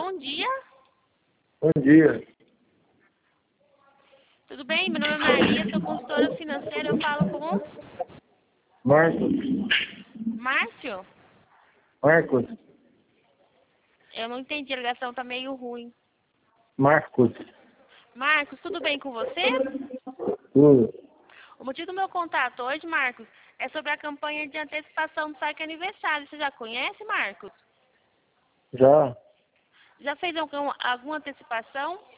Bom dia. Bom dia. Tudo bem? Meu nome é Maria, sou consultora financeira. Eu falo com Marcos. Márcio. Marcos. Eu não entendi, a ligação tá meio ruim. Marcos. Marcos, tudo bem com você? Tudo. O motivo do meu contato hoje, Marcos, é sobre a campanha de antecipação do saque aniversário. Você já conhece, Marcos? Já. Já fez alguma antecipação?